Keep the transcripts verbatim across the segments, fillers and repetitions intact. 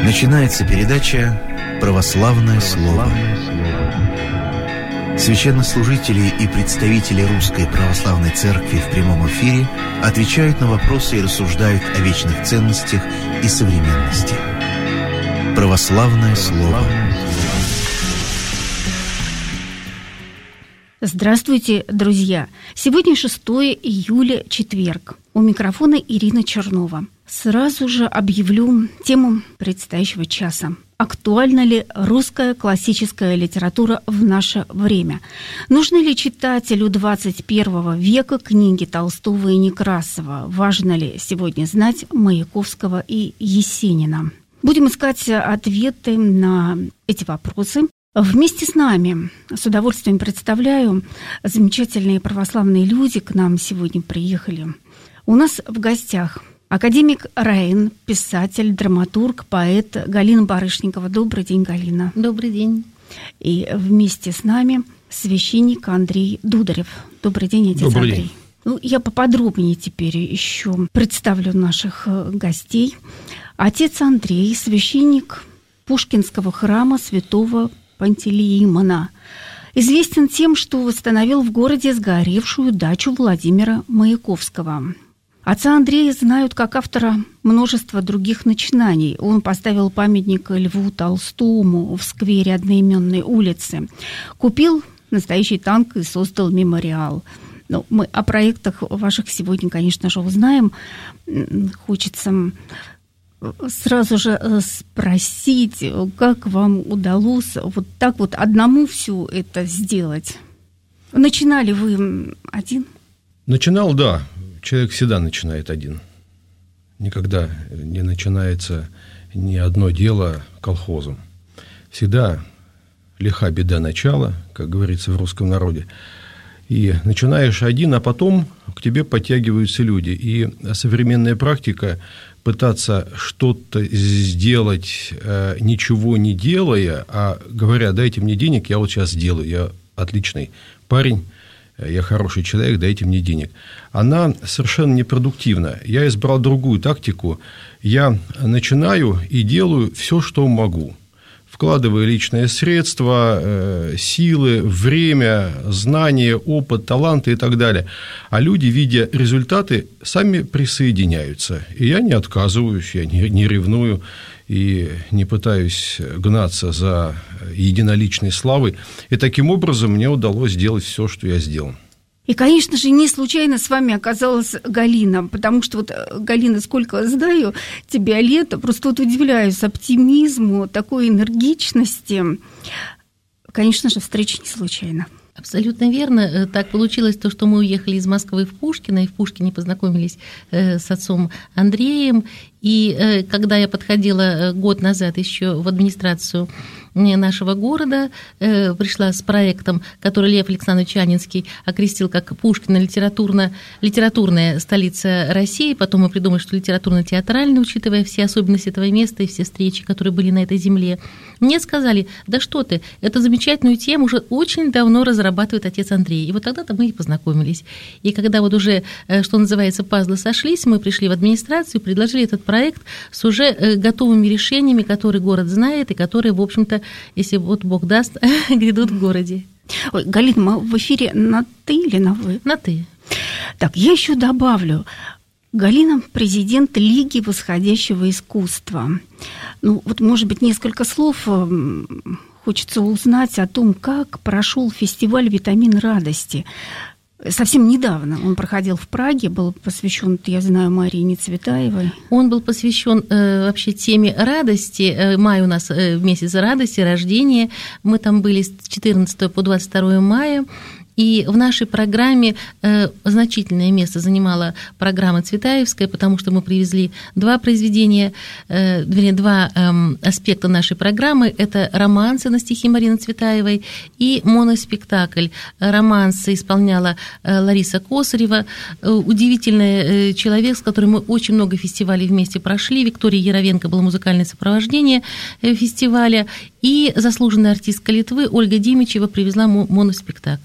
Начинается передача «Православное слово». Священнослужители и представители Русской Православной Церкви в прямом эфире отвечают на вопросы и рассуждают о вечных ценностях и современности. «Православное слово». Здравствуйте, друзья! Сегодня шестое июля, четверг. У микрофона Ирина Чернова. Сразу же объявлю тему предстоящего часа. Актуальна ли русская классическая литература в наше время? Нужно ли читателю двадцать первого века книги Толстого и Некрасова? Важно ли сегодня знать Маяковского и Есенина? Будем искать ответы на эти вопросы. Вместе с нами, с удовольствием представляю, замечательные православные люди к нам сегодня приехали. У нас в гостях академик РАИН, писатель, драматург, поэт Галина Барышникова. Добрый день, Галина. Добрый день. И вместе с нами священник Андрей Дударев. Добрый день, отец Добрый Андрей. День. Ну, я поподробнее теперь еще представлю наших гостей. Отец Андрей, священник Пушкинского храма святого Пантелеимона. Известен тем, что восстановил в городе сгоревшую дачу Владимира Маяковского. Отца Андрея знают как автора множества других начинаний. Он поставил памятник Льву Толстому в сквере одноименной улицы. Купил настоящий танк и создал мемориал. Но мы о проектах ваших сегодня, конечно же, узнаем. Хочется сразу же спросить, как вам удалось вот так вот одному все это сделать? Начинали вы один? Начинал, да. Человек всегда начинает один. Никогда не начинается ни одно дело колхозом. Всегда лиха беда начала, как говорится в русском народе. И начинаешь один, а потом к тебе подтягиваются люди. И современная практика пытаться что-то сделать, ничего не делая, а говоря, дайте мне денег, я вот сейчас сделаю, я отличный парень, я хороший человек, дайте мне денег. Она совершенно непродуктивна. Я избрал другую тактику. Я начинаю и делаю все, что могу. Вкладывая личные средства, силы, время, знания, опыт, таланты и так далее. А люди, видя результаты, сами присоединяются. И я не отказываюсь, я не, не ревную и не пытаюсь гнаться за единоличной славой. И таким образом мне удалось сделать все, что я сделал. И, конечно же, не случайно с вами оказалась Галина, потому что вот, Галина, сколько знаю тебя лет, просто вот удивляюсь оптимизму, такой энергичности. Конечно же, встреча не случайна. Абсолютно верно. Так получилось то, что мы уехали из Москвы в Пушкино, и в Пушкине познакомились с отцом Андреем. И когда я подходила год назад еще в администрацию нашего города, пришла с проектом, который Лев Александрович Анинский окрестил как Пушкино литературно, литературная столица России. Потом мы придумали, что литературно-театральная, учитывая все особенности этого места и все встречи, которые были на этой земле. Мне сказали, да что ты, эту замечательную тему уже очень давно разрабатывает отец Андрей. И вот тогда-то мы и познакомились. И когда вот уже, что называется, пазлы сошлись, мы пришли в администрацию, предложили этот проект с уже готовыми решениями, которые город знает и которые, в общем-то, если вот Бог даст, грядут в городе. Ой, Галина, мы в эфире на «ты» или на «вы»? На «ты». Так, я еще добавлю. Галина – президент Лиги восходящего искусства. Ну, вот, может быть, несколько слов хочется узнать о том, как прошел фестиваль «Витамин радости». Совсем недавно он проходил в Праге, был посвящен, я знаю, Марине Цветаевой. Он был посвящен э, вообще теме радости. Э, май у нас э, месяц радости, рождения. Мы там были с четырнадцатого по двадцать второе мая. И в нашей программе э, значительное место занимала программа Цветаевская, потому что мы привезли два произведения, э, вернее, два э, аспекта нашей программы. Это романсы на стихи Марины Цветаевой и моноспектакль. Романсы исполняла э, Лариса Косарева, э, удивительный э, человек, с которым мы очень много фестивалей вместе прошли. Виктория Яровенко было музыкальное сопровождение э, фестиваля. И заслуженная артистка Литвы Ольга Димичева привезла моноспектакль.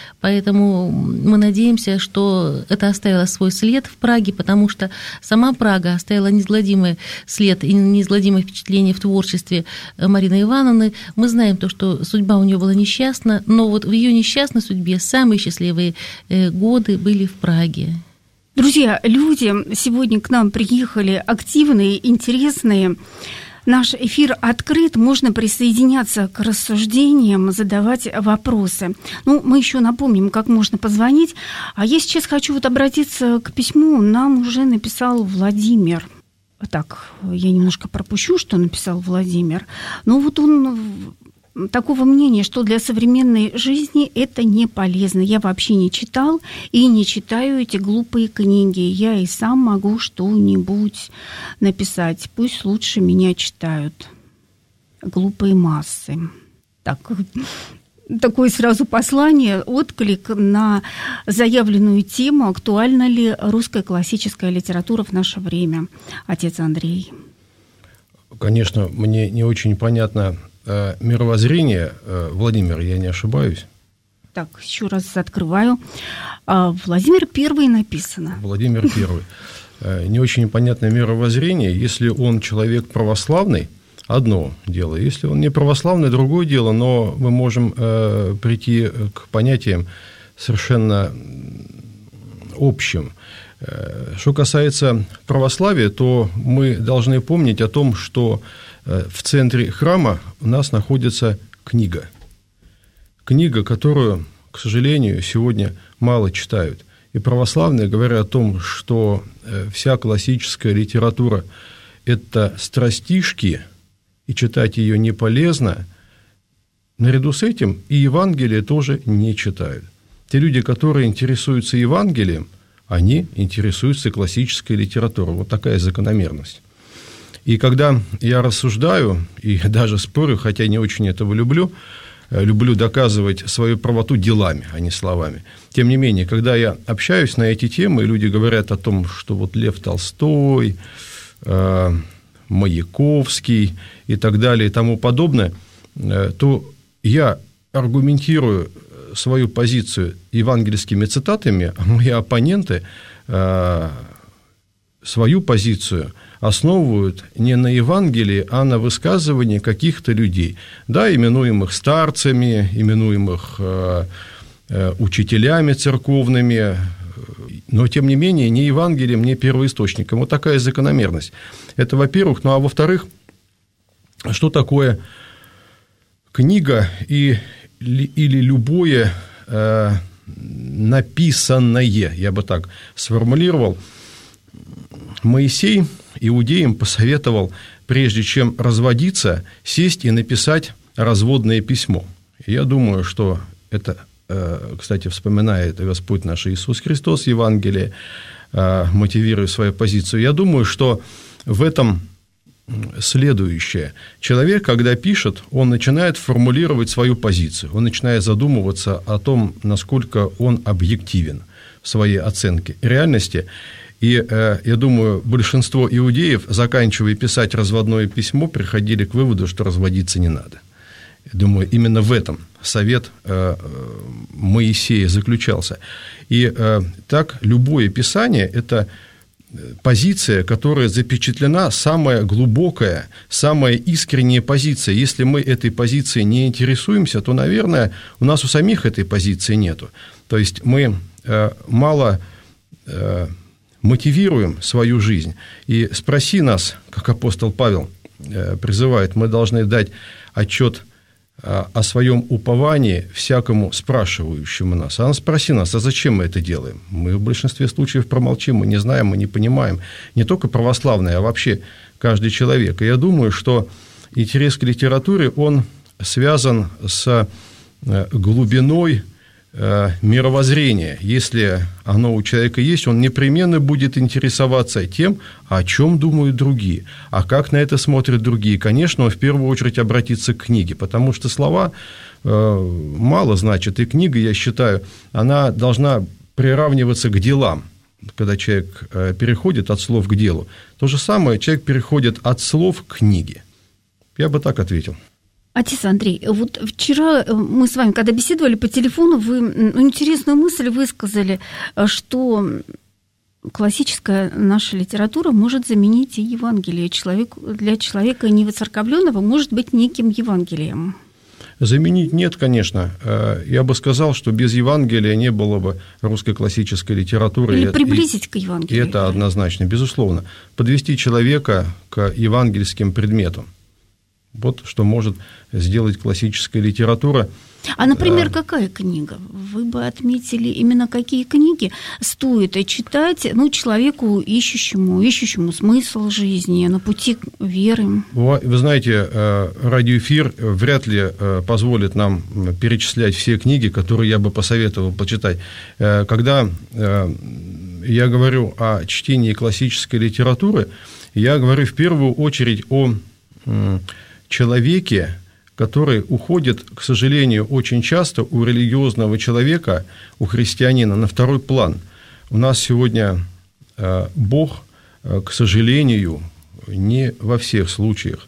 Поэтому мы надеемся, что это оставило свой след в Праге, потому что сама Прага оставила неизгладимый след и неизгладимое впечатление в творчестве Марины Ивановны. Мы знаем то, что судьба у нее была несчастна, но вот в ее несчастной судьбе самые счастливые годы были в Праге. Друзья, люди сегодня к нам приехали активные, интересные. Наш эфир открыт, можно присоединяться к рассуждениям, задавать вопросы. Ну, мы еще напомним, как можно позвонить. А я сейчас хочу вот обратиться к письму. Нам уже написал Владимир. Так, я немножко пропущу, что написал Владимир. Но вот он такого мнения, что для современной жизни это не полезно. Я вообще не читал и не читаю эти глупые книги. Я и сам могу что-нибудь написать. Пусть лучше меня читают глупые массы. Так, такое сразу послание, отклик на заявленную тему, актуальна ли русская классическая литература в наше время. Отец Андрей. Конечно, мне не очень понятно мировоззрение. Владимир, я не ошибаюсь? Так, еще раз открываю. Владимир Первый написано. Владимир Первый. Не очень понятное мировоззрение. Если он человек православный, одно дело. Если он не православный, другое дело. Но мы можем прийти к понятиям совершенно общим. Что касается православия, то мы должны помнить о том, что в центре храма у нас находится книга. Книга, которую, к сожалению, сегодня мало читают. И православные говорят о том, что вся классическая литература – это страстишки, и читать ее не полезно. Наряду с этим и Евангелие тоже не читают. Те люди, которые интересуются Евангелием, они интересуются классической литературой. Вот такая закономерность. И когда я рассуждаю и даже спорю, хотя не очень этого люблю, люблю доказывать свою правоту делами, а не словами. Тем не менее, когда я общаюсь на эти темы, и люди говорят о том, что вот Лев Толстой, э, Маяковский и так далее и тому подобное, э, то я аргументирую свою позицию евангельскими цитатами, а мои оппоненты э, свою позицию основывают не на Евангелии, а на высказывании каких-то людей, да, именуемых старцами, именуемых э, э, учителями церковными, но, тем не менее, ни Евангелием, ни первоисточником. Вот такая закономерность. Это, во-первых. Ну, а во-вторых, что такое книга и, или любое э, написанное, я бы так сформулировал. Моисей иудеям посоветовал, прежде чем разводиться, сесть и написать разводное письмо. Я думаю, что это, кстати, вспоминает Господь наш Иисус Христос, Евангелие, мотивируя свою позицию. Я думаю, что в этом следующее. Человек, когда пишет, он начинает формулировать свою позицию, он начинает задумываться о том, насколько он объективен в своей оценке реальности. И, я думаю, большинство иудеев, заканчивая писать разводное письмо, приходили к выводу, что разводиться не надо. Я думаю, именно в этом совет Моисея заключался. И так, любое писание – это позиция, которая запечатлена, самая глубокая, самая искренняя позиция. Если мы этой позицией не интересуемся, то, наверное, у нас у самих этой позиции нету. То есть мы мало мотивируем свою жизнь. И спроси нас, как апостол Павел призывает, мы должны дать отчет о своем уповании всякому спрашивающему нас. А спроси нас, а зачем мы это делаем? Мы в большинстве случаев промолчим, мы не знаем, мы не понимаем. Не только православные, а вообще каждый человек. И я думаю, что интерес к литературе, он связан с глубиной мировоззрения. Если оно у человека есть, он непременно будет интересоваться тем, о чем думают другие, а как на это смотрят другие. Конечно, он в первую очередь обратится к книге, потому что слова мало значат, и книга, я считаю, она должна приравниваться к делам. Когда человек переходит от слов к делу, то же самое человек переходит от слов к книге. Я бы так ответил. Отец Андрей, вот вчера мы с вами, когда беседовали по телефону, вы интересную мысль высказали, что классическая наша литература может заменить и Евангелие. Человек, для человека невоцерковленного может быть неким Евангелием. Заменить нет, конечно. Я бы сказал, что без Евангелия не было бы русской классической литературы. Или приблизить и, к Евангелию. И это однозначно, безусловно. Подвести человека к евангельским предметам. Вот что может сделать классическая литература. А, например, какая книга? Вы бы отметили именно какие книги стоит читать, ну, человеку, ищущему, ищущему смысл жизни, на пути веры? Вы знаете, радиоэфир вряд ли позволит нам перечислять все книги, которые я бы посоветовал почитать. Когда я говорю о чтении классической литературы, я говорю в первую очередь о человеке, который уходит, к сожалению, очень часто у религиозного человека, у христианина на второй план. У нас сегодня Бог, к сожалению, не во всех случаях,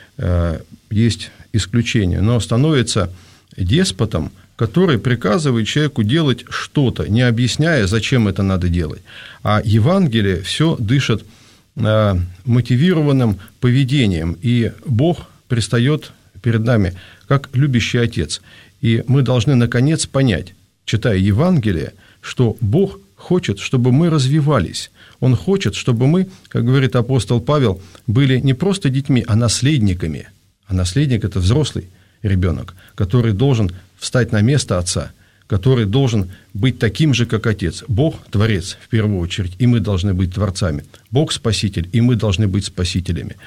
есть исключения, но становится деспотом, который приказывает человеку делать что-то, не объясняя, зачем это надо делать. А Евангелие все дышит мотивированным поведением, и Бог предстает перед нами как любящий Отец. И мы должны, наконец, понять, читая Евангелие, что Бог хочет, чтобы мы развивались. Он хочет, чтобы мы, как говорит апостол Павел, были не просто детьми, а наследниками. А наследник – это взрослый ребенок, который должен встать на место отца, который должен быть таким же, как отец. Бог – творец, в первую очередь, и мы должны быть творцами. Бог – спаситель, и мы должны быть спасителями.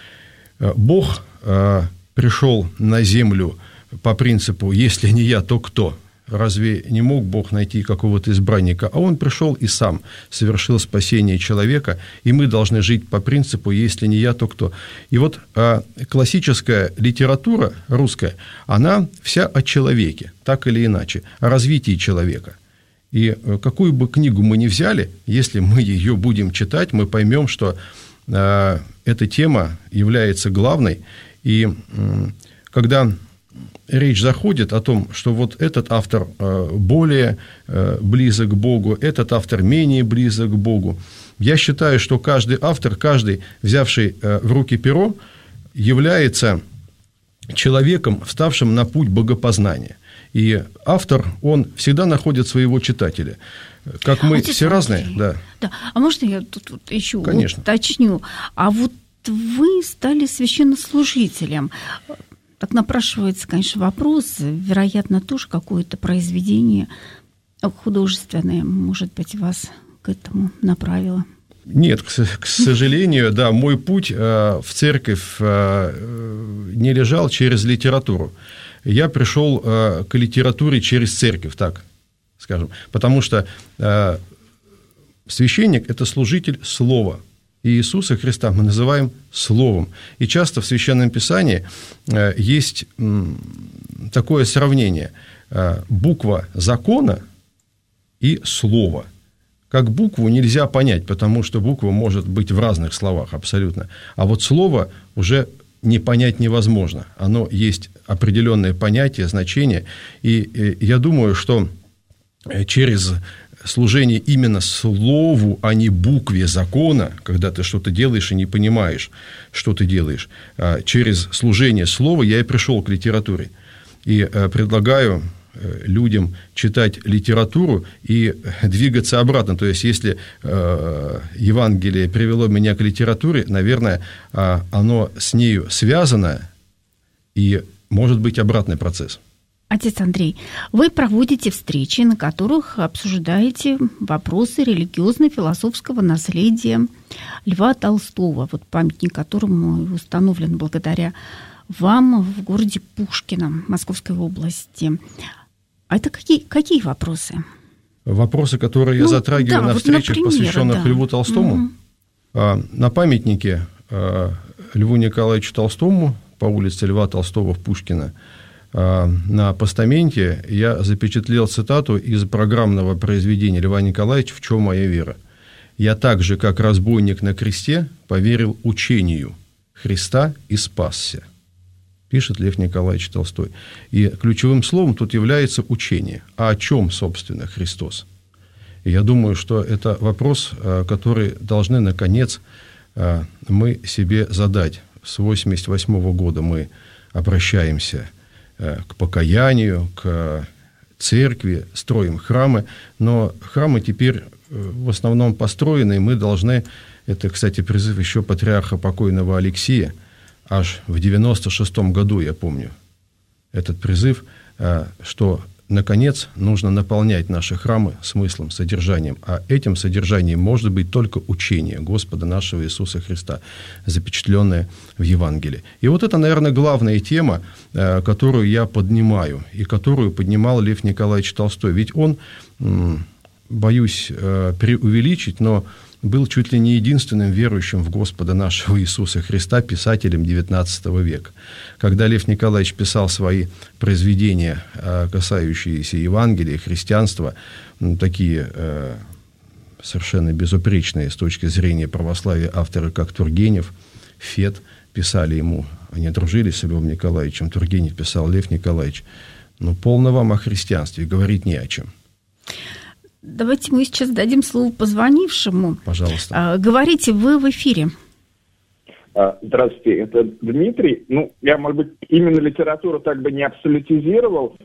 Бог пришел на землю по принципу «если не я, то кто?». Разве не мог Бог найти какого-то избранника? А Он пришел и сам совершил спасение человека, и мы должны жить по принципу «если не я, то кто?». И вот классическая литература русская, она вся о человеке, так или иначе, о развитии человека. И какую бы книгу мы ни взяли, если мы ее будем читать, мы поймем, что эта тема является главной. И когда речь заходит о том, что вот этот автор более близок к Богу, этот автор менее близок к Богу, я считаю, что каждый автор, каждый, взявший в руки перо, является человеком, вставшим на путь богопознания. И автор, он всегда находит своего читателя. Как мы Отец все разные. Да. Да. А можно я тут вот еще Конечно. уточню? А вот вы стали священнослужителем. Так напрашивается, конечно, вопрос. Вероятно, тоже какое-то произведение художественное, может быть, вас к этому направило. Нет, к сожалению, да, мой путь в церковь не лежал через литературу. Я пришел к литературе через церковь, так скажем, потому что священник – это служитель слова. И Иисуса Христа мы называем Словом. И часто в Священном Писании есть такое сравнение: буква закона и слово. Как букву нельзя понять, потому что буква может быть в разных словах абсолютно. А вот слово уже не понять невозможно. Оно есть определенное понятие, значение. И я думаю, что через служение именно слову, а не букве закона, когда ты что-то делаешь и не понимаешь, что ты делаешь, через служение слова я и пришел к литературе. И предлагаю людям читать литературу и двигаться обратно. То есть, если Евангелие привело меня к литературе, наверное, оно с нею связано, и может быть обратный процесс. Отец Андрей, вы проводите встречи, на которых обсуждаете вопросы религиозно-философского наследия Льва Толстого, вот памятник которому установлен благодаря вам в городе Пушкино, Московской области. А это какие, какие вопросы? Вопросы, которые ну, я затрагиваю да, на вот встречах, например, посвященных да. Льву Толстому. Угу. На памятнике Льву Николаевичу Толстому по улице Льва Толстого в Пушкино на постаменте я запечатлел цитату из программного произведения Льва Николаевича «В чем моя вера?». «Я так же, как разбойник на кресте, поверил учению Христа и спасся». пишет Лев Николаевич Толстой. И ключевым словом тут является учение. А о чем, собственно, Христос? И я думаю, что это вопрос, который должны, наконец, мы себе задать. С восемьдесят восьмого года мы обращаемся к покаянию, к церкви, строим храмы, но храмы теперь в основном построены, и мы должны, это, кстати, призыв еще патриарха покойного Алексия, аж в девяносто шестом году, я помню, этот призыв, что, наконец, нужно наполнять наши храмы смыслом, содержанием, а этим содержанием может быть только учение Господа нашего Иисуса Христа, запечатленное в Евангелии. И вот это, наверное, главная тема, которую я поднимаю, и которую поднимал Лев Николаевич Толстой. Ведь он, боюсь преувеличить, но был чуть ли не единственным верующим в Господа нашего Иисуса Христа писателем девятнадцатого века. Когда Лев Николаевич писал свои произведения, касающиеся Евангелия, христианства, такие совершенно безупречные с точки зрения православия авторы, как Тургенев, Фет, писали ему, они дружили с Львом Николаевичем, Тургенев писал: Лев Николаевич, ну, полно вам о христианстве, говорить не о чем. Давайте мы сейчас дадим слово позвонившему. Пожалуйста. Говорите, вы в эфире. Здравствуйте, это Дмитрий. Ну, я, может быть, именно литературу так бы не абсолютизировал,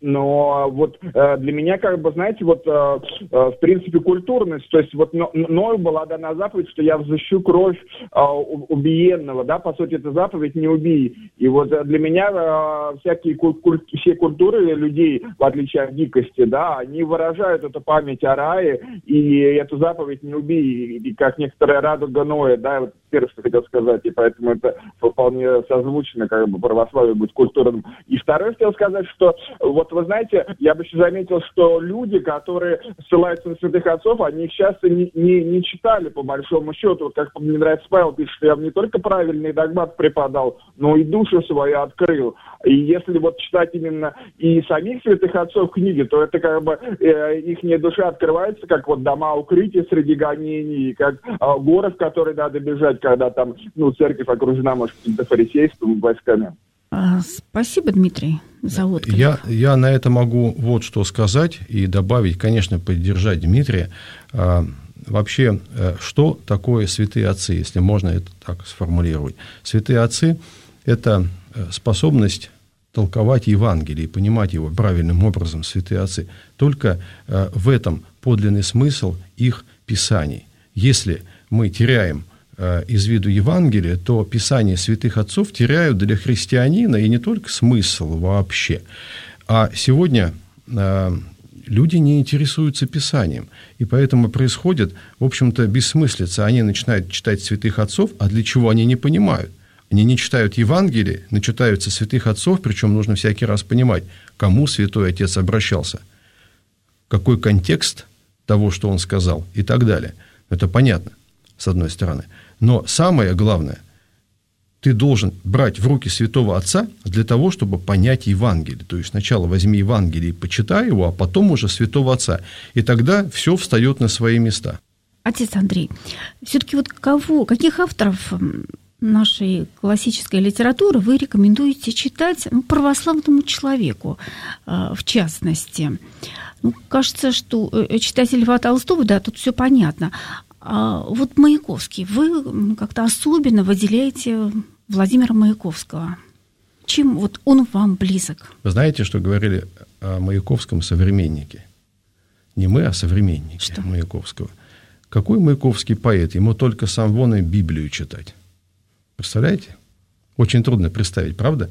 но вот э, для меня, как бы, знаете, вот, э, э, в принципе, культурность, то есть вот мною была дана заповедь, что я взыщу кровь э, убиенного, да, по сути, это заповедь «не убий». И вот для меня э, всякие куль- куль- все культуры людей, в отличие от дикости, да, они выражают эту память о рае и эту заповедь «не убий», и как некоторая радуга Ноя, да, вот первое, что хотел сказать, и поэтому это вполне созвучно, как бы, православие будет культурным. И второе, хотел сказать, что вот вы знаете, я бы еще заметил, что люди, которые ссылаются на святых отцов, они их часто не, не, не читали, по большому счету. Вот как мне нравится, Павел пишет, что я вам не только правильный догмат преподал, но и душу свою открыл. И если вот читать именно и самих святых отцов книги, то это как бы э, ихняя душа открывается, как вот дома укрытия среди гонений, как э, горы, в которые надо бежать, когда там, ну, церковь окружена, может, каким-то фарисейством, войсками. Спасибо, Дмитрий, за отклик. Я, я на это могу вот что сказать и добавить, конечно, поддержать Дмитрия. А, вообще, что такое святые отцы, если можно это так сформулировать? Святые отцы – это способность толковать Евангелие, понимать его правильным образом, святые отцы. Только в этом подлинный смысл их писаний. Если мы теряем из виду Евангелия, то Писания святых отцов теряют для христианина и не только смысл вообще. А сегодня э, люди не интересуются Писанием, и поэтому происходит, в общем-то, бессмыслица. Они начинают читать святых отцов, а для чего они не понимают? Они не читают Евангелие, начитаются святых отцов, причем нужно всякий раз понимать, кому святой отец обращался, какой контекст того, что он сказал, и так далее. Это понятно, с одной стороны. Но самое главное, ты должен брать в руки святого отца для того, чтобы понять Евангелие. То есть сначала возьми Евангелие и почитай его, а потом уже святого отца. И тогда все встает на свои места. Отец Андрей, все-таки вот кого, каких авторов нашей классической литературы вы рекомендуете читать, ну, православному человеку, в частности? Ну, кажется, что читатель Льва Толстого, да, тут все понятно. А вот Маяковский, вы как-то особенно выделяете Владимира Маяковского. Чем вот он вам близок? Вы знаете, что говорили о Маяковском современнике? Не мы, а современники что? Маяковского. Какой Маяковский поэт? Ему только сам вон и Библию читать. Представляете? Очень трудно представить, правда,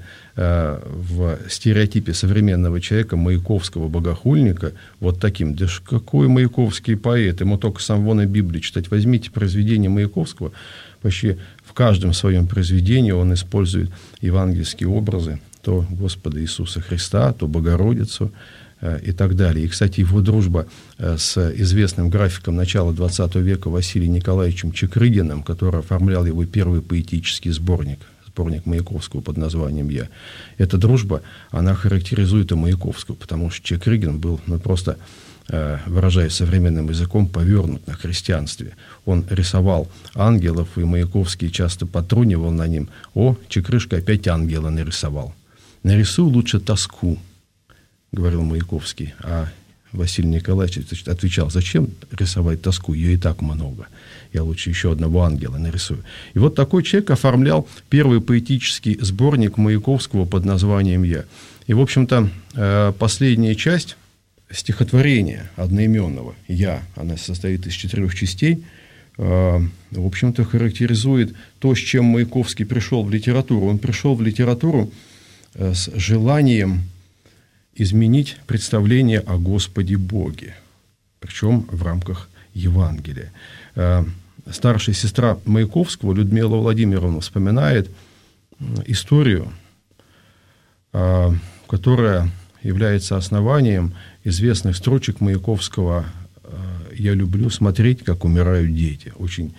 в стереотипе современного человека Маяковского богохульника вот таким. Да ж какой Маяковский поэт, ему только сам вон и Библию читать. Возьмите произведение Маяковского, почти в каждом своем произведении он использует евангельские образы, то Господа Иисуса Христа, то Богородицу и так далее. И, кстати, его дружба с известным графиком начала двадцатого века Василием Николаевичем Чекрыгиным, который оформлял его первый поэтический сборник, сборник Маяковского под названием «Я». Эта дружба, она характеризует и Маяковского, потому что Чекрыгин был ну, просто выражаясь современным языком, повернут на христианстве. Он рисовал ангелов, и Маяковский часто потрунивал на ним: «О, Чекрышка опять ангела нарисовал». «Нарисуй лучше тоску», — говорил Маяковский. А Василий Николаевич отвечал: «Зачем рисовать тоску? Ее и так много. Я лучше еще одного ангела нарисую». И вот такой человек оформлял первый поэтический сборник Маяковского под названием «Я». И, в общем-то, последняя часть стихотворения одноименного «Я», она состоит из четырех частей, в общем-то, характеризует то, с чем Маяковский пришел в литературу. Он пришел в литературу с желанием изменить представление о Господе Боге, причем в рамках Евангелия. Старшая сестра Маяковского, Людмила Владимировна, вспоминает историю, которая является основанием известных строчек Маяковского «Я люблю смотреть, как умирают дети». Очень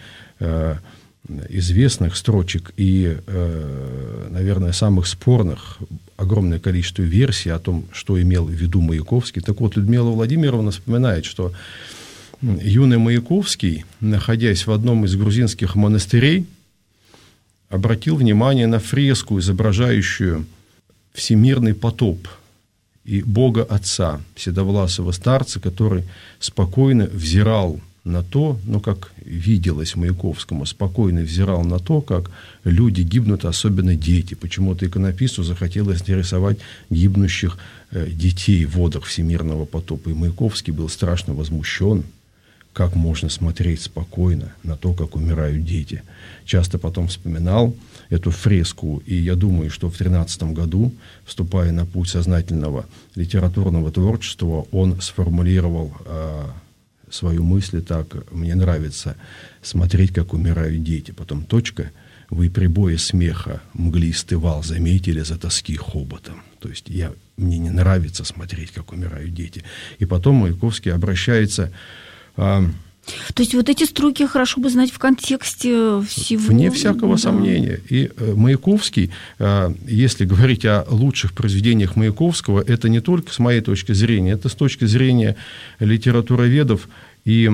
известных строчек и, наверное, самых спорных, огромное количество версий о том, что имел в виду Маяковский. Так вот, Людмила Владимировна вспоминает, что юный Маяковский, находясь в одном из грузинских монастырей, обратил внимание на фреску, изображающую всемирный потоп и Бога Отца, седовласого старца, который спокойно взирал на то, ну, как виделось Маяковскому, спокойно взирал на то, как люди гибнут, особенно дети. Почему-то иконописцу захотелось нарисовать гибнущих детей в водах всемирного потопа. И Маяковский был страшно возмущен, как можно смотреть спокойно на то, как умирают дети. Часто потом вспоминал эту фреску, и я думаю, что в тринадцатом году, вступая на путь сознательного литературного творчества, он сформулировал э, свою мысль так: «Мне нравится смотреть, как умирают дети». Потом точка: «Вы прибои смеха мглистый вал заметили за тоски хоботом». То есть я, мне не нравится смотреть, как умирают дети. И потом Маяковский обращается... А, То есть вот эти строки хорошо бы знать в контексте всего. Вне всякого да. сомнения. И Маяковский, если говорить о лучших произведениях Маяковского, это не только с моей точки зрения, это с точки зрения литературоведов и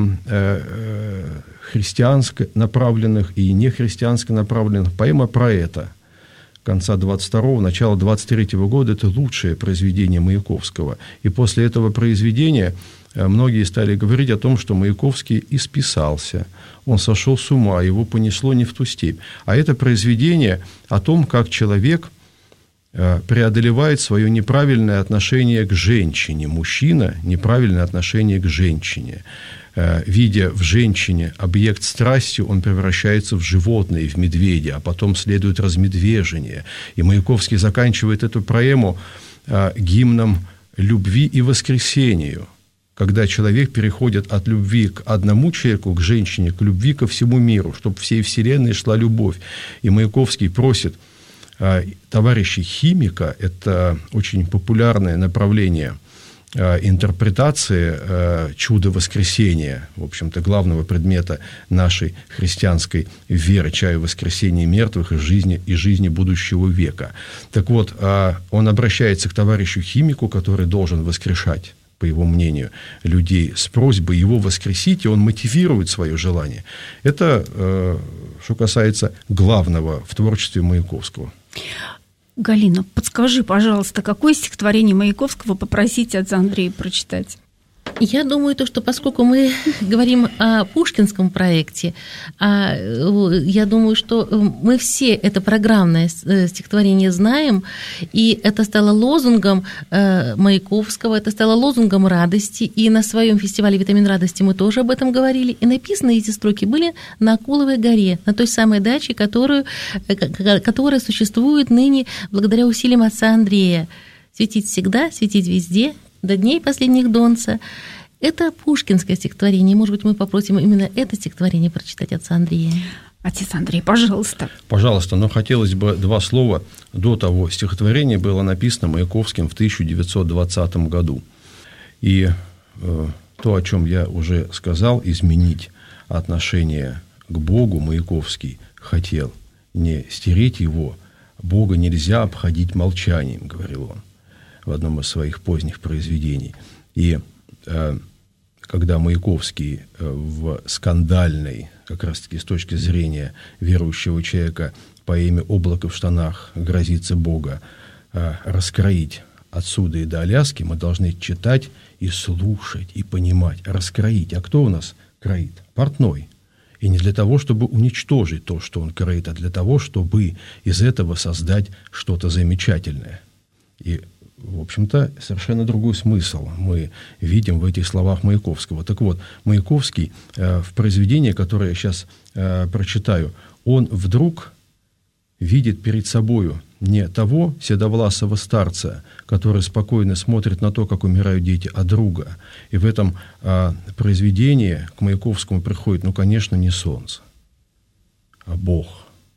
христианско направленных, и нехристианско направленных. Поэма «Проэта» конца двадцать второго, начала двадцать третьего года – это лучшее произведение Маяковского. И после этого произведения многие стали говорить о том, что Маяковский исписался, он сошел с ума, его понесло не в ту степь. А это произведение о том, как человек преодолевает свое неправильное отношение к женщине, мужчина – неправильное отношение к женщине. Видя в женщине объект страсти, он превращается в животное, в медведя, а потом следует размедвежение. И Маяковский заканчивает эту поэму гимном любви и воскресению, когда человек переходит от любви к одному человеку, к женщине, к любви ко всему миру, чтобы всей вселенной шла любовь. И Маяковский просит товарищей химика, это очень популярное направление интерпретации чуда воскресения, в общем-то, главного предмета нашей христианской веры, чаю воскресения мертвых и жизни, и жизни будущего века. Так вот, он обращается к товарищу химику, который должен воскрешать, по его мнению, людей с просьбой его воскресить, и он мотивирует свое желание. Это что касается главного в творчестве Маяковского. Галина, подскажи, пожалуйста, какое стихотворение Маяковского попросите отца Андрея прочитать? Я думаю, то, что поскольку мы говорим о пушкинском проекте, я думаю, что мы все это программное стихотворение знаем, и это стало лозунгом Маяковского, это стало лозунгом радости, и на своем фестивале «Витамин радости» мы тоже об этом говорили, и написаны эти строки были на Акуловой горе, на той самой даче, которую, которая существует ныне благодаря усилиям отца Андрея. Светить всегда, светить везде, до дней последних донца. Это пушкинское стихотворение. Может быть, мы попросим именно это стихотворение прочитать отца Андрея. Отец Андрей, пожалуйста. Пожалуйста, но хотелось бы два слова. До того стихотворение было написано Маяковским в тысяча девятьсот двадцатом году. И э, то, о чем я уже сказал, изменить отношение к Богу Маяковский хотел. Не стереть его. Бога нельзя обходить молчанием, говорил он в одном из своих поздних произведений. И э, когда Маяковский в скандальной, как раз-таки с точки зрения верующего человека, поэме «Облако в штанах» грозится Бога раскроить отсюда и до Аляски, мы должны читать и слушать, и понимать, раскроить. А кто у нас кроит? Портной. И не для того, чтобы уничтожить то, что он кроит, а для того, чтобы из этого создать что-то замечательное. И, в общем-то, совершенно другой смысл мы видим в этих словах Маяковского. Так вот, Маяковский э, в произведении, которое я сейчас э, прочитаю, он вдруг видит перед собою не того седовласого старца, который спокойно смотрит на то, как умирают дети, а друга. И в этом а, произведении к Маяковскому приходит, ну, конечно, не солнце, а Бог.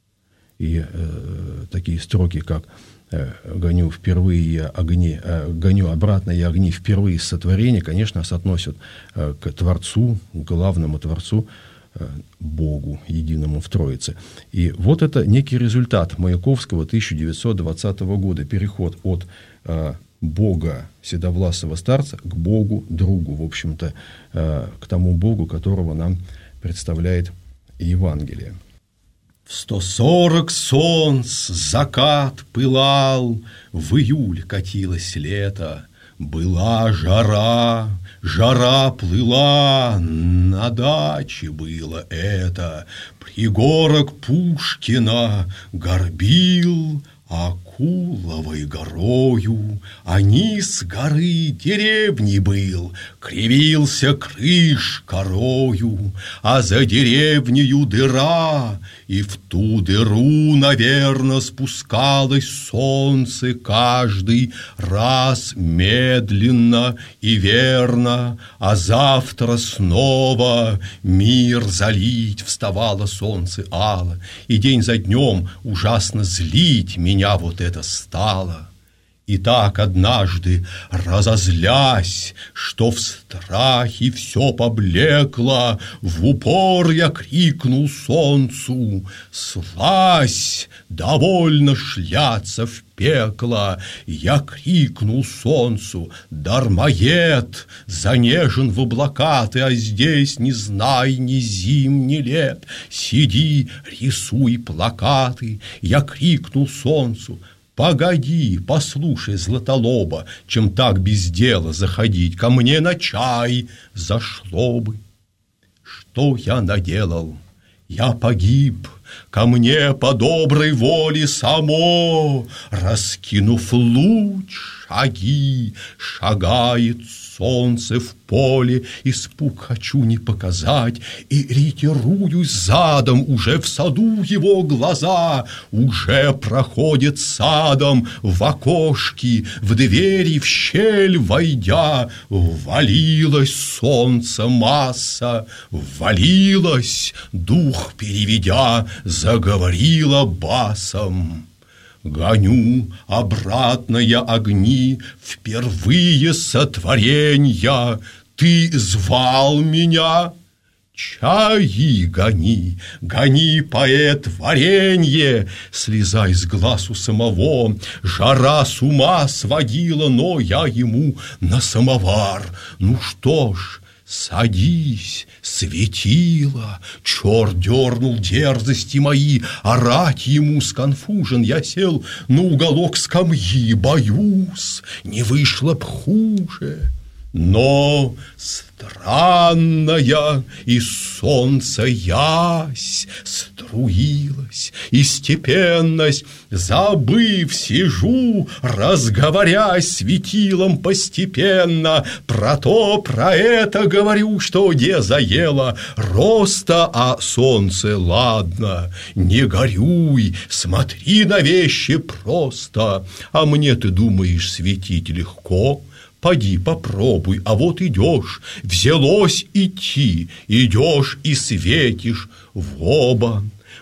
И э, такие строки, как э, «Гоню впервые я огни, э, гоню обратно я огни впервые из сотворения», конечно, соотносят э, к Творцу, к главному Творцу, Богу, единому в Троице. И вот это некий результат Маяковского тысяча девятьсот двадцатого года, переход от э, Бога, седовласого старца, к Богу, другу, в общем-то, э, к тому Богу, которого нам представляет Евангелие. В сто сорок солнц закат пылал, в июль катилось лето, была жара, жара плыла, на даче было это. Пригорок Пушкина горбил Акуловой горою, а низ горы деревни был, кривился крыш корою, а за деревнею дыра, и в ту дыру, наверно, спускалось солнце каждый раз медленно и верно, а завтра снова мир залить вставало солнце ало, и день за днем ужасно злить меня Меня вот это стало. И так однажды, разозлясь, что в страхе все поблекло, в упор я крикнул солнцу: «Слазь, довольно шляться в пекло!» Я крикнул солнцу: «Дармоед, занежен в облака ты, а здесь не знай ни зим, ни лет. Сиди, рисуй плакаты!» Я крикнул солнцу: «Погоди, послушай, Златолоба, чем так без дела заходить, ко мне на чай зашло бы». Что я наделал? Я погиб, ко мне по доброй воле само, раскинув луч, шаги, шагает солнце в поле. Испуг хочу не показать, и ретируюсь задом, уже в саду его глаза, уже проходит садом в окошки, в двери, в щель войдя. Ввалилось солнце масса, ввалилось, дух переведя, заговорила басом: «Гоню обратно я огни впервые сотворенья. Ты звал меня? Чаи гони, гони, поэт, варенье!» Слезай с глаз у самого, жара с ума сводила, но я ему на самовар. Ну что ж, садись, светило. Черт дернул дерзости мои, орать ему сконфужен. Я сел на уголок скамьи, боюсь, не вышло б хуже. Но странная из солнца ясь струилась, и степенность, забыв, сижу, разговорясь светилом постепенно. Про то, про это говорю, что не заело роста, а солнце ладно. Не горюй, смотри на вещи просто, а мне, ты думаешь, светить легко? Поди попробуй, а вот идешь, взялось идти, идешь и светишь в оба.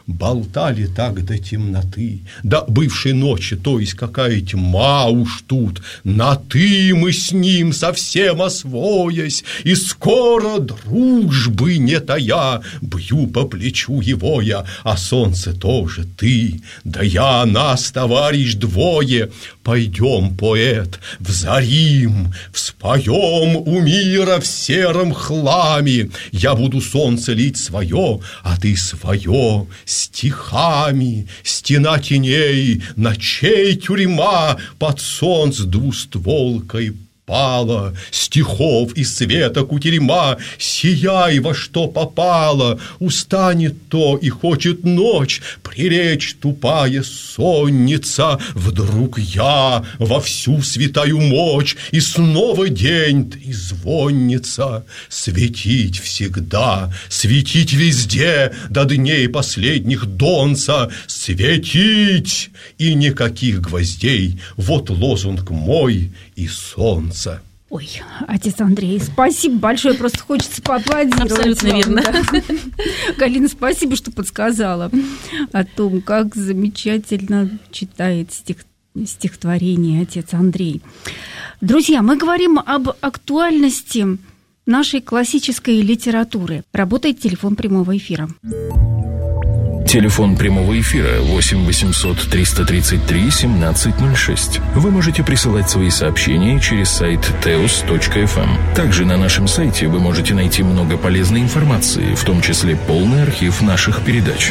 болтали так до темноты, до бывшей ночи, то есть какая тьма уж тут, на «ты» мы с ним совсем освоясь, и скоро дружбы не тая, бью по плечу его я, а солнце тоже ты, да я, нас, товарищ, двое, пойдем, поэт, взорим, вспоем у мира в сером хламе, я буду солнце лить свое, а ты свое стихами, стена теней, ночей тюрьма, под солнц двустволкой пала, стихов и света кутерьма, сияй во что попало, устанет то и хочет ночь прилечь тупая сонница, вдруг я во всю святаю мочь, и снова день трезвонница, светить всегда, светить везде, до дней последних донца, светить, и никаких гвоздей, вот лозунг мой и солнце. Ой, отец Андрей, спасибо большое, просто хочется поаплодировать. Абсолютно вам, верно. Да. Галина, спасибо, что подсказала о том, как замечательно читает стих, стихотворение отец Андрей. Друзья, мы говорим об актуальности нашей классической литературы. Работает телефон прямого эфира. Телефон прямого эфира восемь восемьсот триста тридцать три семнадцать ноль шесть. Вы можете присылать свои сообщения через сайт теос точка эф эм. Также на нашем сайте вы можете найти много полезной информации, в том числе полный архив наших передач.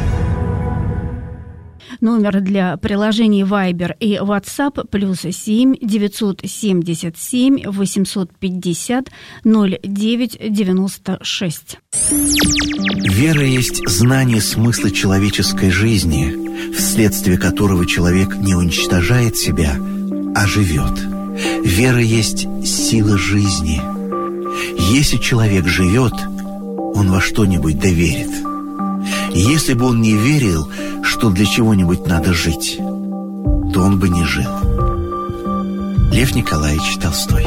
Номер для приложений Viber и WhatsApp плюс семь девятьсот семьдесят семь восемьсот пятьдесят ноль девять девяносто шесть. Вера есть знание смысла человеческой жизни, вследствие которого человек не уничтожает себя, а живет. Вера есть сила жизни. Если человек живет, он во что-нибудь доверит. Если бы он не верил, что для чего-нибудь надо жить, то он бы не жил. Лев Николаевич Толстой.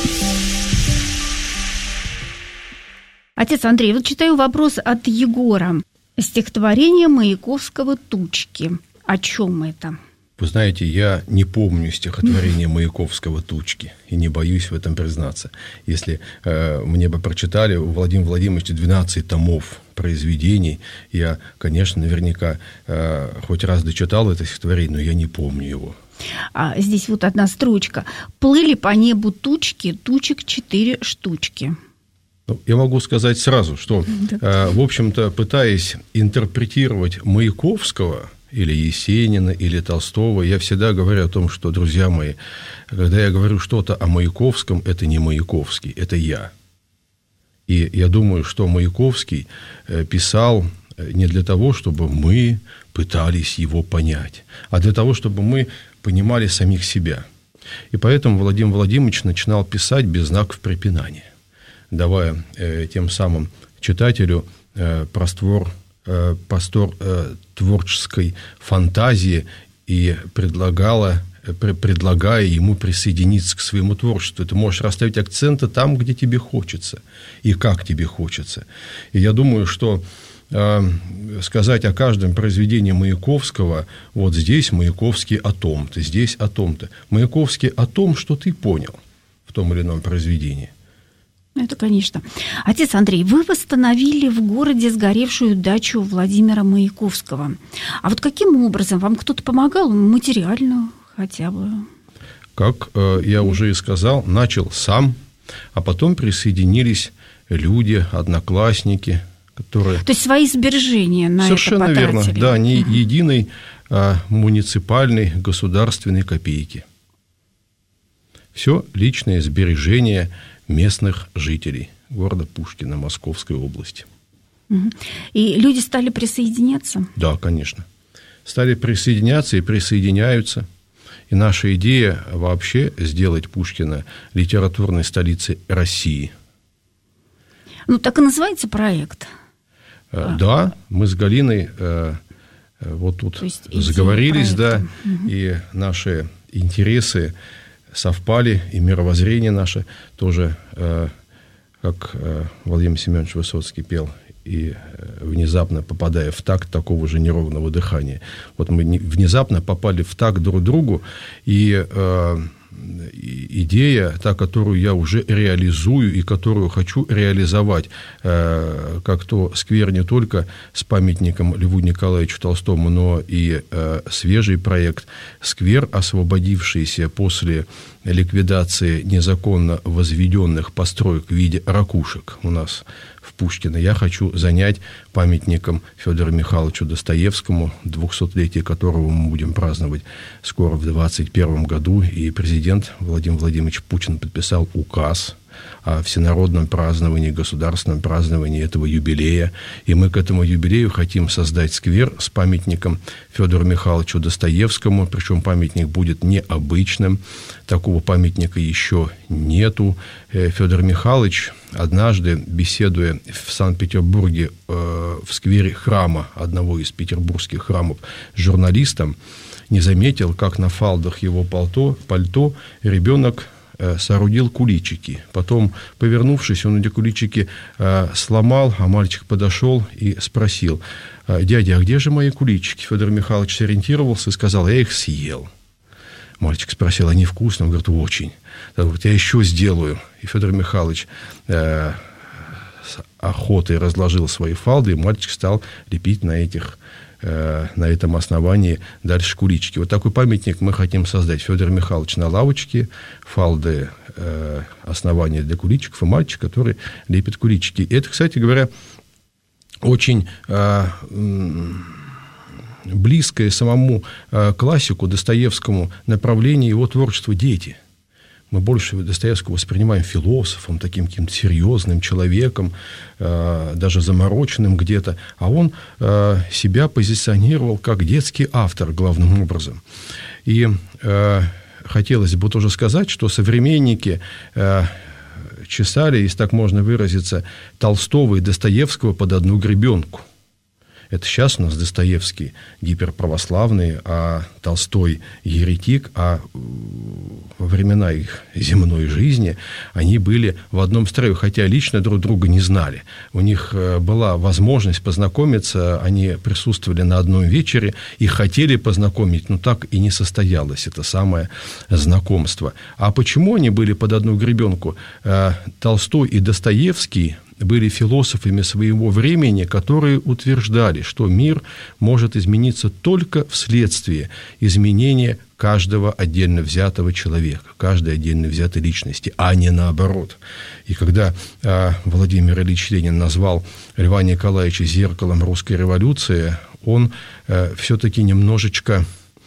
Отец Андрей, вот читаю вопрос от Егора. Стихотворение Маяковского «Тучки». О чем это? Вы знаете, я не помню стихотворение Маяковского «Тучки» и не боюсь в этом признаться. Если э, мне бы прочитали у Владимира Владимировича двенадцать томов произведений, я, конечно, наверняка э, хоть раз дочитал это стихотворение, но я не помню его. А здесь вот одна строчка. «Плыли по небу тучки, тучек четыре штучки». Я могу сказать сразу, что, э, в общем-то, пытаясь интерпретировать Маяковского или Есенина, или Толстого, я всегда говорю о том, что, друзья мои, когда я говорю что-то о Маяковском, это не Маяковский, это я. И я думаю, что Маяковский писал не для того, чтобы мы пытались его понять, а для того, чтобы мы понимали самих себя. И поэтому Владимир Владимирович начинал писать без знаков препинания, давая э, тем самым читателю э, простор, э, простор э, творческой фантазии и предлагала, э, предлагая ему присоединиться к своему творчеству. Ты можешь расставить акценты там, где тебе хочется и как тебе хочется. И я думаю, что э, сказать о каждом произведении Маяковского, вот здесь Маяковский о том-то, здесь о том-то. Маяковский о том, что ты понял в том или ином произведении. Это, конечно. Отец Андрей, вы восстановили в городе сгоревшую дачу Владимира Маяковского. А вот каким образом? Вам кто-то помогал материально хотя бы? Как э, я уже и сказал, начал сам, а потом присоединились люди, одноклассники, которые... То есть свои сбережения на Совершенно это потратили? Совершенно верно, да, не угу. единой а, муниципальной государственной копейки. Все личные сбережения местных жителей города Пушкина, Московской области. И люди стали присоединяться? Да, конечно. Стали присоединяться и присоединяются. И наша идея вообще сделать Пушкина литературной столицей России. Ну, так и называется проект. Да, мы с Галиной вот тут заговорились, да, угу. и наши интересы совпали, и мировоззрение наше тоже, как Владимир Семенович Высоцкий пел, и внезапно попадая в такт такого же неровного дыхания. Вот мы внезапно попали в такт друг другу, и э, идея, та, которую я уже реализую и которую хочу реализовать, э, как то сквер не только с памятником Льву Николаевичу Толстому, но и э, свежий проект сквер, освободившийся после ликвидации незаконно возведенных построек в виде ракушек у нас в Пушкино. Я хочу занять памятником Федору Михайловичу Достоевскому, двухсотлетие которого мы будем праздновать скоро в двадцать первом году. И президент Владимир Владимирович Путин подписал указ о всенародном праздновании, государственном праздновании этого юбилея. И мы к этому юбилею хотим создать сквер с памятником Федору Михайловичу Достоевскому, причем памятник будет необычным. Такого памятника еще нету. Федор Михайлович однажды, беседуя в Санкт-Петербурге в сквере храма, одного из петербургских храмов, с журналистом, не заметил, как на фалдах его пальто, пальто ребенок соорудил куличики. Потом, повернувшись, он эти куличики э, сломал, а мальчик подошел и спросил: «Дядя, а где же мои куличики?» Федор Михайлович сориентировался и сказал: «Я их съел». Мальчик спросил: «Они вкусные?» Он говорит: «Очень». Он говорит: «Я еще сделаю». И Федор Михайлович э, с охотой разложил свои фалды, и мальчик стал лепить на этих на этом основании дальше куличики. Вот такой памятник мы хотим создать. Федор Михайлович на лавочке, фалды, э, основания для куличиков, и мальчик, который лепит куличики. И это, кстати говоря, очень э, близкое самому э, классику Достоевскому направление его творчества «Дети». Мы больше Достоевского воспринимаем философом, таким каким-то серьезным человеком, э, даже замороченным где-то, а он э, себя позиционировал как детский автор главным образом. И э, хотелось бы тоже сказать, что современники э, чесали, если так можно выразиться, Толстого и Достоевского под одну гребенку. Это сейчас у нас Достоевский гиперправославный, а Толстой еретик, а во времена их земной жизни они были в одном строю, хотя лично друг друга не знали. У них была возможность познакомиться, они присутствовали на одном вечере и хотели познакомить, но так и не состоялось это самое знакомство. А почему они были под одну гребенку? Толстой и Достоевский были философами своего времени, которые утверждали, что мир может измениться только вследствие изменения каждого отдельно взятого человека, каждой отдельно взятой личности, а не наоборот. И когда э, Владимир Ильич Ленин назвал Льва Николаевича зеркалом русской революции, он э, все-таки немножечко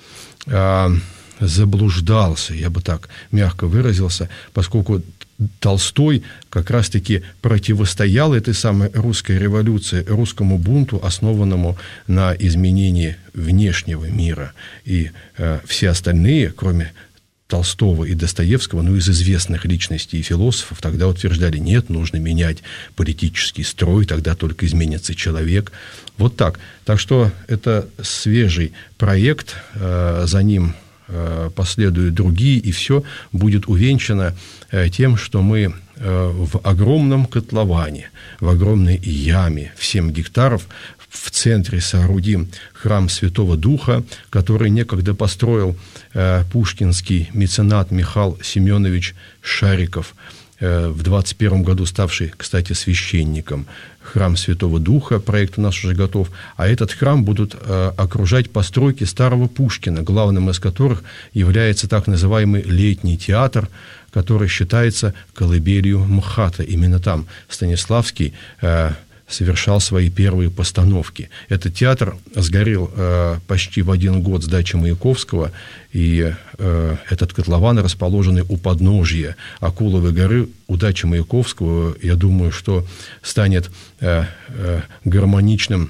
э, заблуждался, я бы так мягко выразился, поскольку Толстой как раз-таки противостоял этой самой русской революции, русскому бунту, основанному на изменении внешнего мира. И э, все остальные, кроме Толстого и Достоевского, ну, из известных личностей и философов, тогда утверждали: нет, нужно менять политический строй, тогда только изменится человек. Вот так. Так что это свежий проект, э, за ним последуют другие, и все будет увенчано тем, что мы в огромном котловане, в огромной яме в семь гектаров в центре соорудим храм Святого Духа, который некогда построил пушкинский меценат Михаил Семенович Шариков, в двадцать первом году ставший, кстати, священником. Храм Святого Духа, проект у нас уже готов, а этот храм будут э, окружать постройки старого Пушкина, главным из которых является так называемый летний театр, который считается колыбелью МХАТа. Именно там Станиславский э, совершал свои первые постановки. Этот театр сгорел э, почти в один год с дачи Маяковского, и э, этот котлован, расположенный у подножья Акуловой горы, у дачи Маяковского, я думаю, что станет э, э, гармоничным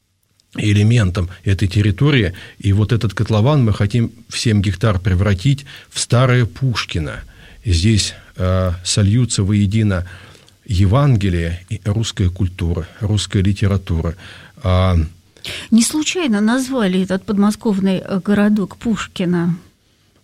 элементом этой территории. И вот этот котлован мы хотим в семь гектар превратить в старое Пушкино. И здесь э, сольются воедино Евангелие и русская культура, русская литература. Не случайно назвали этот подмосковный городок Пушкино.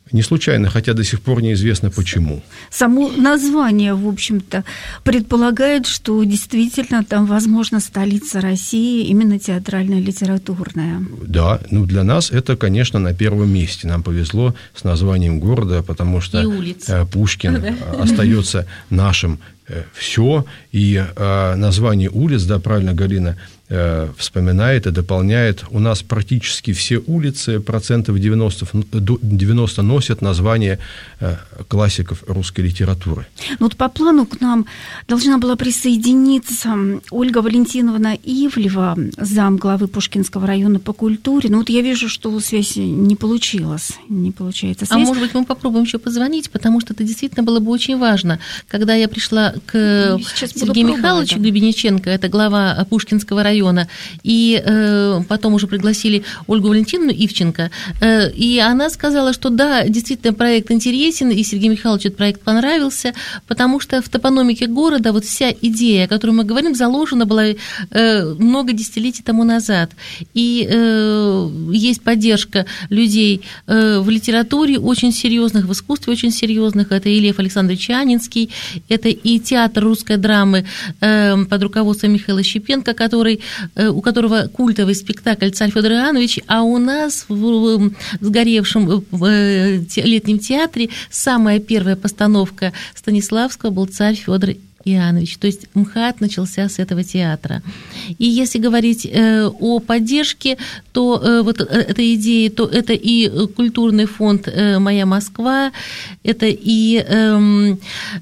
Не случайно, хотя до сих пор неизвестно почему. Само название, в общем-то, предполагает, что действительно там, возможно, столица России, именно театрально-литературная. Да, ну для нас это, конечно, на первом месте. Нам повезло с названием города, потому что Пушкин остается нашим все. И название улиц, да, правильно Галина вспоминает и дополняет. У нас практически все улицы, процентов девяносто, девяносто носят название классиков русской литературы. Ну, вот по плану к нам должна была присоединиться Ольга Валентиновна Ивлева, замглавы Пушкинского района по культуре. Но вот я вижу, что связь не получилась. Не получается связь. А может быть, мы попробуем еще позвонить, потому что это действительно было бы очень важно. Когда я пришла к Сейчас Сергею Михайловичу да. Гребенниченко, это глава Пушкинского района, и э, потом уже пригласили Ольгу Валентиновну Ивченко, э, и она сказала, что да, действительно, проект интересен, и Сергею Михайловичу этот проект понравился, потому что в топономике города вот вся идея, о которой мы говорим, заложена была э, много десятилетий тому назад, и э, есть поддержка людей э, в литературе очень серьезных, в искусстве очень серьезных, это и Лев Александрович Анинский, это и театр русской драмы э, под руководством Михаила Щепенко, который у которого культовый спектакль «Царь Фёдор Иоаннович», а у нас в сгоревшем летнем театре самая первая постановка Станиславского был «Царь Фёдор Иоаннович». То есть МХАТ начался с этого театра. И если говорить э, о поддержке, то э, вот этой идеи, то это и культурный фонд э, «Моя Москва», это и э,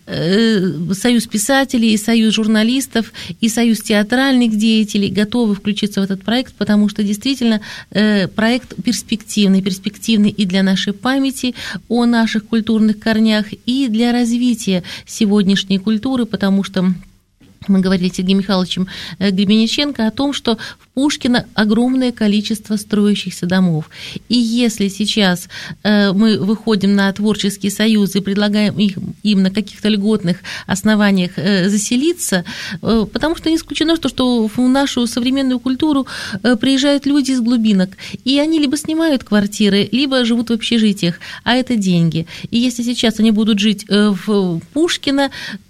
э, Союз писателей, и Союз журналистов, и Союз театральных деятелей готовы включиться в этот проект, потому что действительно э, проект перспективный, перспективный и для нашей памяти о наших культурных корнях, и для развития сегодняшней культуры, потому потому что мы говорили с Сергеем Михайловичем Гребенниченко о том, что в Пушкино огромное количество строящихся домов. И если сейчас мы выходим на творческие союзы и предлагаем их, им на каких-то льготных основаниях заселиться, потому что не исключено, что, что в нашу современную культуру приезжают люди из глубинок, и они либо снимают квартиры, либо живут в общежитиях, а это деньги. И если сейчас они будут жить в Пушкино,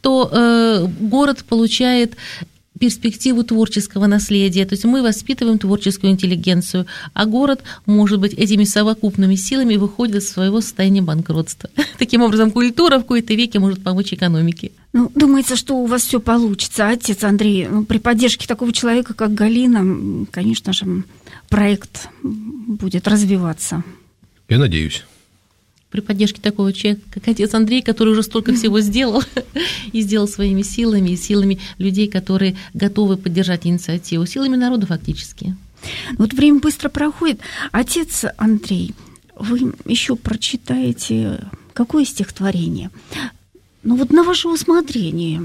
то город получает перспективу творческого наследия, то есть мы воспитываем творческую интеллигенцию, а город, может быть, этими совокупными силами выходит из своего состояния банкротства. Таким образом, культура в кои-то веке может помочь экономике. Ну, думается, что у вас все получится. Отец Андрей, ну, при поддержке такого человека, как Галина, конечно же, проект будет развиваться. Я надеюсь. При поддержке такого человека, как отец Андрей, который уже столько всего сделал, и сделал своими силами, и силами людей, которые готовы поддержать инициативу, силами народа фактически. Вот время быстро проходит. Отец Андрей, вы еще прочитаете какое стихотворение? Ну вот на ваше усмотрение,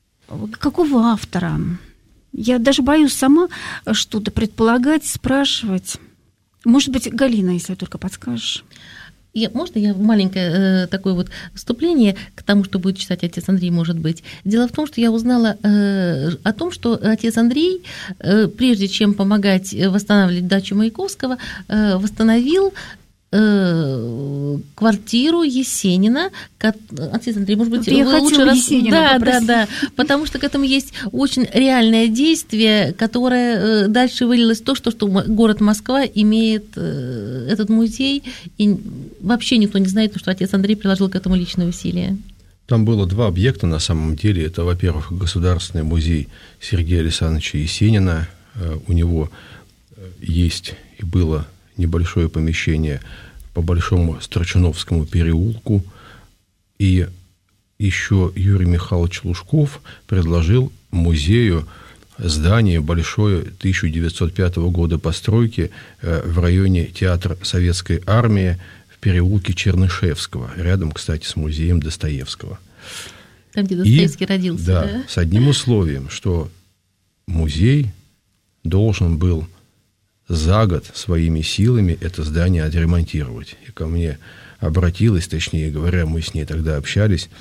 какого автора? Я даже боюсь сама что-то предполагать, спрашивать. Может быть, Галина, если только подскажешь. Я, можно я маленькое э, такое вот вступление к тому, что будет читать отец Андрей, может быть. Дело в том, что я узнала э, о том, что отец Андрей, э, прежде чем помогать восстанавливать дачу Маяковского, э, восстановил э, квартиру Есенина. Отец Андрей, может быть, я вы лучше раз... Есенина да, попросить. да, да, потому что к этому есть очень реальное действие, которое дальше вылилось в то, что, что город Москва имеет этот музей, и вообще никто не знает, что отец Андрей приложил к этому личные усилия. Там было два объекта на самом деле. Это, во-первых, Государственный музей Сергея Александровича Есенина. У него есть и было небольшое помещение по Большому Строчуновскому переулку. И еще Юрий Михайлович Лужков предложил музею здание большое тысяча девятьсот пятого года постройки в районе Театра Советской Армии в переулке Чернышевского, рядом, кстати, с музеем Достоевского. Там, где Достоевский и, родился. Да, да, с одним условием, что музей должен был за год своими силами это здание отремонтировать. И ко мне обратилась, точнее говоря, мы с ней тогда общались,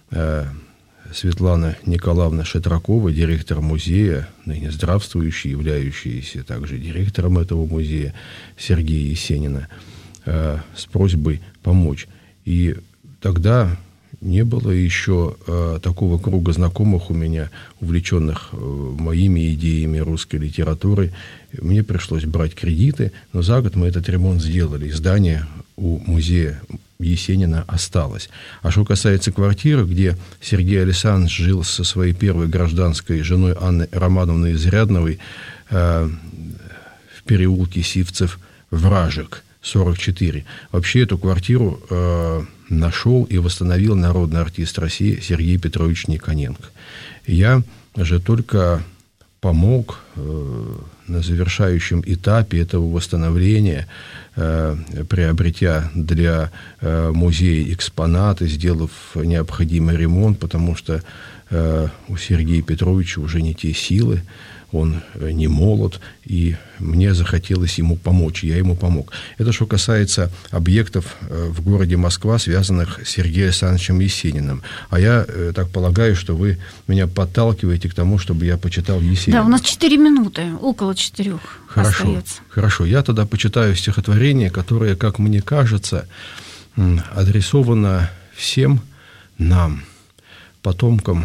Светлана Николаевна Шатракова, директор музея, ныне здравствующий, являющийся также директором этого музея, Сергея Есенина, с просьбой помочь. И тогда не было еще э, такого круга знакомых у меня, увлеченных э, моими идеями русской литературы. Мне пришлось брать кредиты, но за год мы этот ремонт сделали. И здание у музея Есенина осталось. А что касается квартиры, где Сергей Александрович жил со своей первой гражданской женой Анной Романовной Изрядновой э, в переулке Сивцев-Вражек, сорок четыре. Вообще эту квартиру э, нашел и восстановил народный артист России Сергей Петрович Никоненко. Я же только помог э, на завершающем этапе этого восстановления, э, приобретя для э, музея экспонаты, сделав необходимый ремонт, потому что э, у Сергея Петровича уже не те силы, он не молод, и мне захотелось ему помочь, я ему помог. Это что касается объектов в городе Москва, связанных с Сергеем Александровичем Есениным. А я так полагаю, что вы меня подталкиваете к тому, чтобы я почитал Есенина. Да, у нас четыре минуты, около четырех Хорошо, остается. Хорошо, я тогда почитаю стихотворение, которое, как мне кажется, адресовано всем нам, потомкам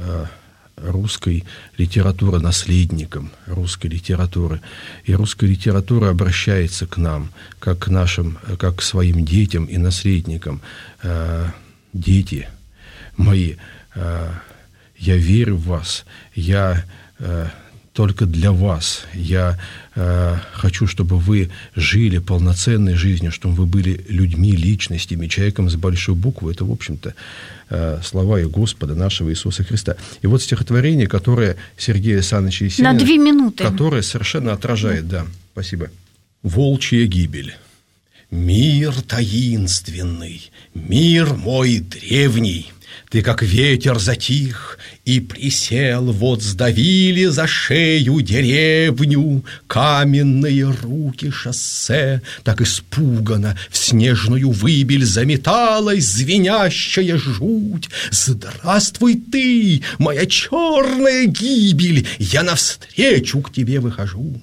русской литературы, наследникам русской литературы. И русская литература обращается к нам, как к нашим, как к своим детям и наследникам. Дети мои, я верю в вас, я только для вас. Я э, хочу, чтобы вы жили полноценной жизнью, чтобы вы были людьми, личностями, человеком с большой буквы. Это, в общем-то, э, слова и Господа нашего Иисуса Христа. И вот стихотворение, которое Сергей Александрович Есенин... На две минуты. Которое совершенно отражает, да, спасибо. «Волчья гибель. Мир таинственный, мир мой древний». Ты, как ветер, затих и присел, вот сдавили за шею деревню каменные руки шоссе. Так испуганно в снежную выбель заметалась звенящая жуть. Здравствуй ты, моя черная гибель, я навстречу к тебе выхожу.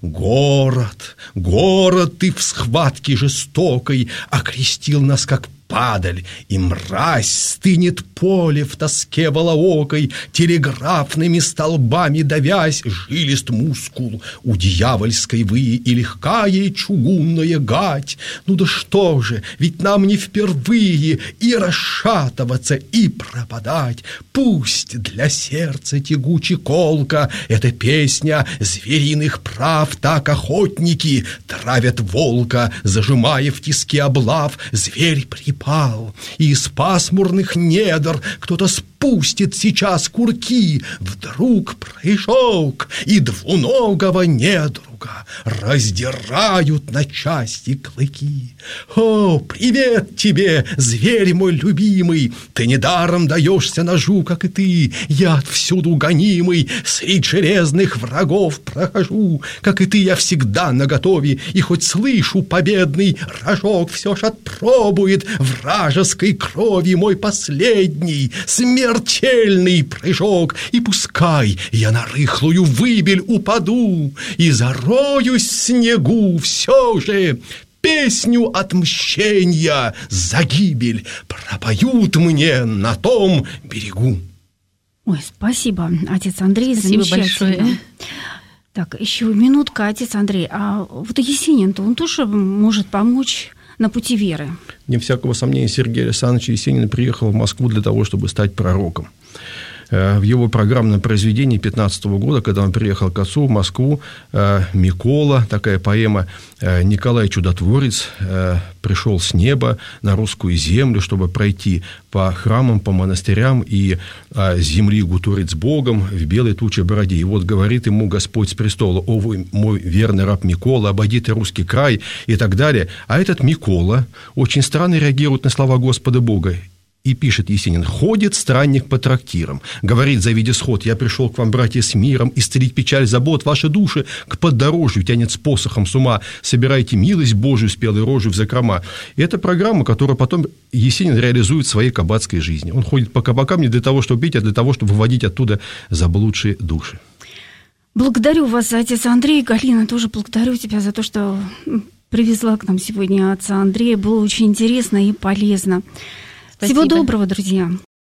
Город, город, ты в схватке жестокой окрестил нас, как падаль, и мразь стынет поле в тоске волоокой, телеграфными столбами давясь, жилист мускул у дьявольской выи и легкая чугунная гать. Ну да что же, ведь нам не впервые и расшатываться, и пропадать. Пусть для сердца тягуче колка эта песня звериных прав, так охотники травят волка, зажимая в тиски облав. Зверь припал, и из пасмурных недр кто-то спустит сейчас курки. Вдруг прыжок, и двуногого недруга раздирают на части клыки. О, привет тебе, зверь мой любимый! Ты недаром даешься ножу, как и ты. Я отвсюду гонимый средь железных врагов прохожу. Как и ты, я всегда наготове, и хоть слышу победный рожок, все ж отпробует вражеской крови мой последний смертельный прыжок. И пускай я на рыхлую выбель упаду и зароюсь в снегу, все же песню отмщения за гибель пропоют мне на том берегу. Ой, спасибо, отец Андрей, спасибо замечательно. Большое. Так, еще минутка, отец Андрей. А вот Есенин-то он тоже может помочь на пути веры? Не всякого сомнения, Сергей Александрович Есенин приехал в Москву для того, чтобы стать пророком. В его программном произведении пятнадцатого года, когда он приехал к отцу в Москву, Микола, такая поэма, Николай Чудотворец пришел с неба на русскую землю, чтобы пройти по храмам, по монастырям и с земли гуторить с Богом в белой туче бороде. И вот говорит ему Господь с престола: «О, вы, мой верный раб Микола, обойди ты русский край», и так далее. А этот Микола очень странно реагирует на слова Господа Бога. И пишет Есенин: «Ходит странник по трактирам, говорит, завидя сход, я пришел к вам, братья, с миром, исцелить печаль, забот, ваши души к поддорожью тянет с посохом с ума, собирайте милость Божию спелой рожью в закрома». И это программа, которую потом Есенин реализует в своей кабацкой жизни. Он ходит по кабакам не для того, чтобы пить, а для того, чтобы выводить оттуда заблудшие души. Благодарю вас, отец Андрей. Галина, тоже благодарю тебя за то, что привезла к нам сегодня отца Андрея. Было очень интересно и полезно. Спасибо. Всего доброго, друзья.